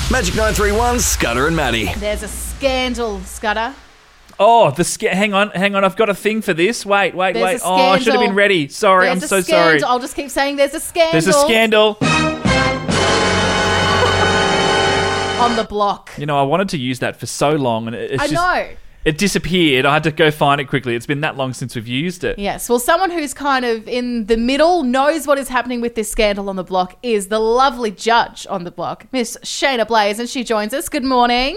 Magic 931, Scudder and Maddie. There's a scandal, Scudder. Oh, hang on. I've got a thing for this. Wait. There's a Oh, I scandal. should have been ready. Sorry, There's I'm a so scandal. sorry. I'll just keep saying there's a scandal. There's a scandal. On the block. You know, I wanted to use that for so long, and I know. It disappeared. I had to go find it quickly. It's been that long since we've used it. Yes. Well, someone who's kind of in the middle, knows what is happening with this scandal on the block, is the lovely judge on the block, Miss Shayna Blaze, and she joins us. Good morning.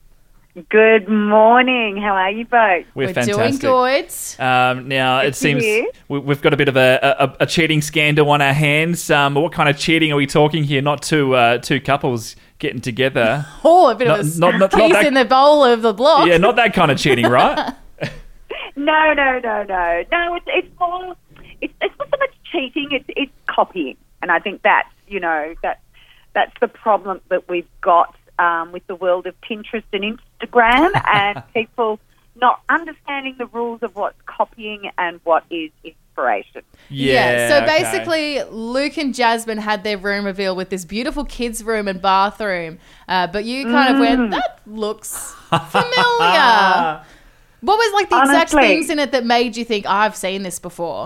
Good morning. How are you both? We're doing fantastic. good. Now, it seems hear. we've got a bit of a cheating scandal on our hands. What kind of cheating are we talking here? Not two couples getting together. Oh, a bit of a Not piece that- in the bowl of the block. Yeah, not that kind of cheating, right? No. No, it's more. It's not so much cheating. It's copying, and I think that's that's the problem that we've got with the world of Pinterest and Instagram, and people not understanding the rules of what's copying and what is inspiration. Yeah. So okay. basically, Luke and Jasmine had their room reveal with this beautiful kids' room and bathroom, but you kind of went, that looks familiar. What was like the exact Honestly. things in it that made you think, I've seen this before?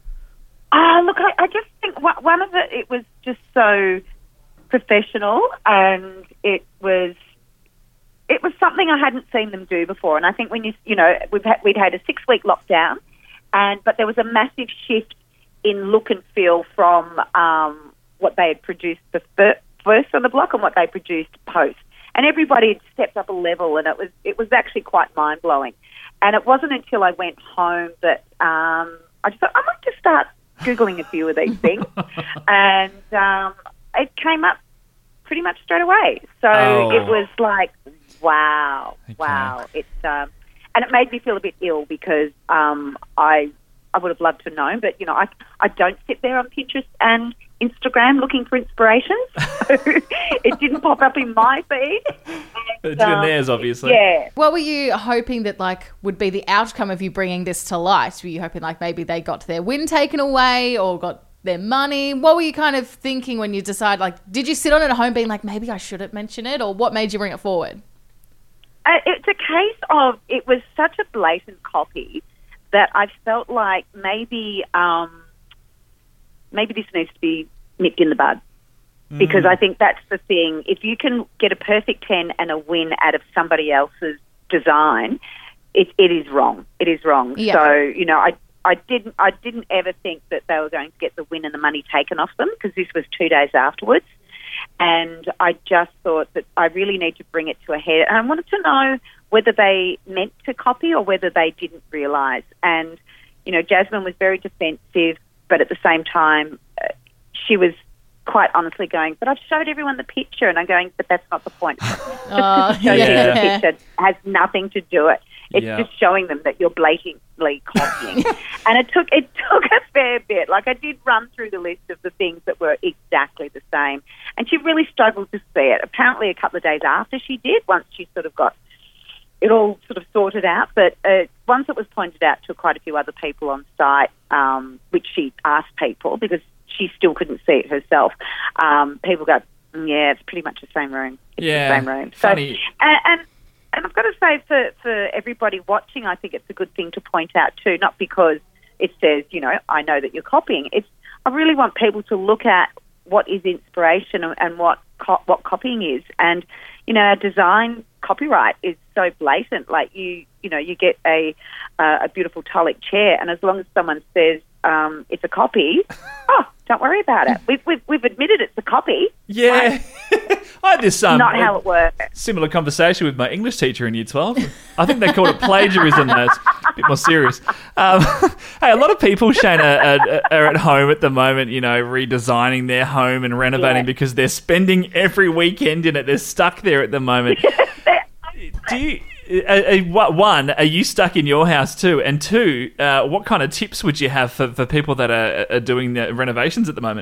Look, I just think one of it was just so professional, and it was something I hadn't seen them do before. And I think when we'd had a 6-week lockdown, but there was a massive shift in look and feel from what they had produced first on the block and what they produced post. And everybody had stepped up a level, and it was actually quite mind blowing. And it wasn't until I went home that I just thought I might just start Googling a few of these things, and it came up pretty much straight away. So It was like, wow. It's and it made me feel a bit ill because I would have loved to know, but I don't sit there on Pinterest and Instagram looking for inspiration. So it didn't pop up in my feed. It's in theirs, obviously. Yeah. What were you hoping that would be the outcome of you bringing this to light? Were you hoping maybe they got their win taken away or got their money? What were you kind of thinking when you decided, did you sit on it at home being like, maybe I shouldn't mention it, or what made you bring it forward? It's a case of it was such a blatant copy that I felt like maybe this needs to be nipped in the bud. Because I think that's the thing. If you can get a perfect 10 and a win out of somebody else's design, it is wrong. It is wrong. Yeah. So, I didn't ever think that they were going to get the win and the money taken off them, because this was 2 days afterwards. And I just thought that I really need to bring it to a head. And I wanted to know whether they meant to copy or whether they didn't realise. And, Jasmine was very defensive, but at the same time, she was quite honestly going, but I've showed everyone the picture, and I'm going, but that's not the point. Oh, Showing yeah. the picture has nothing to do it. It's Yeah. just showing them that you're blatantly copying. And it took a fair bit. I did run through the list of the things that were exactly the same, and she really struggled to see it. Apparently a couple of days after she did, once she sort of got it all sort of sorted out. But once it was pointed out to quite a few other people on site, which she asked people because she still couldn't see it herself, people go, yeah, it's pretty much the same room. It's the same room. Funny. So, and I've got to say, for everybody watching, I think it's a good thing to point out too, not because it says, I know that you're copying. I really want people to look at what is inspiration and what copying is. And, our design copyright is so blatant. You get a beautiful Tolic chair, and as long as someone says it's a copy, don't worry about it. We've admitted it's a copy. Yeah. I had this Not how it works. similar conversation with my English teacher in Year 12. I think they called it plagiarism. That's a bit more serious. Hey, a lot of people, Shayna, are at home at the moment, redesigning their home and renovating because they're spending every weekend in it. They're stuck there at the moment. Do you... One, are you stuck in your house too? And two, what kind of tips would you have for people that are doing the renovations at the moment?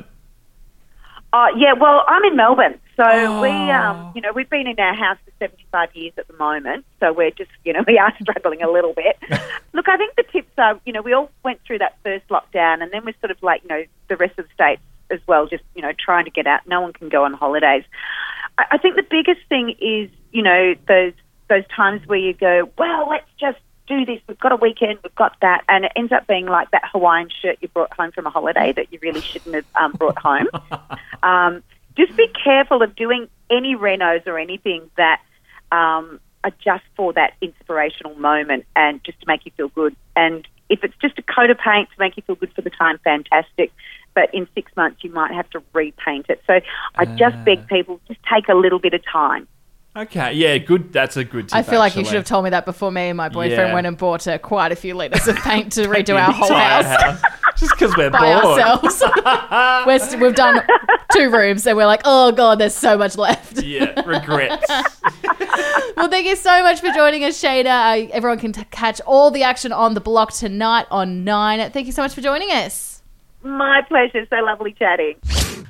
Yeah, well, I'm in Melbourne, so we've been in our house for 75 years at the moment, so we're just, we are struggling a little bit. Look, I think the tips are, we all went through that first lockdown, and then we're sort of like, the rest of the states as well, just, trying to get out. No one can go on holidays. I think the biggest thing is, you know, those times where you go, well, let's just do this. We've got a weekend, we've got that. And it ends up being like that Hawaiian shirt you brought home from a holiday that you really shouldn't have brought home. Just be careful of doing any renos or anything that are just for that inspirational moment and just to make you feel good. And if it's just a coat of paint to make you feel good for the time, fantastic. But in 6 months, you might have to repaint it. So I just beg people, just take a little bit of time. Okay, yeah, good. That's a good tip, I feel like you actually. should have told me that before me and my boyfriend Yeah. went and bought quite a few litres of paint to redo The our whole entire house. Just because we're By bored. ourselves. We've done 2 rooms and we're like, oh God, there's so much left. Yeah, regrets. Well, thank you so much for joining us, Shayna. Everyone can catch all the action on The Block tonight on 9. Thank you so much for joining us. My pleasure. So lovely chatting.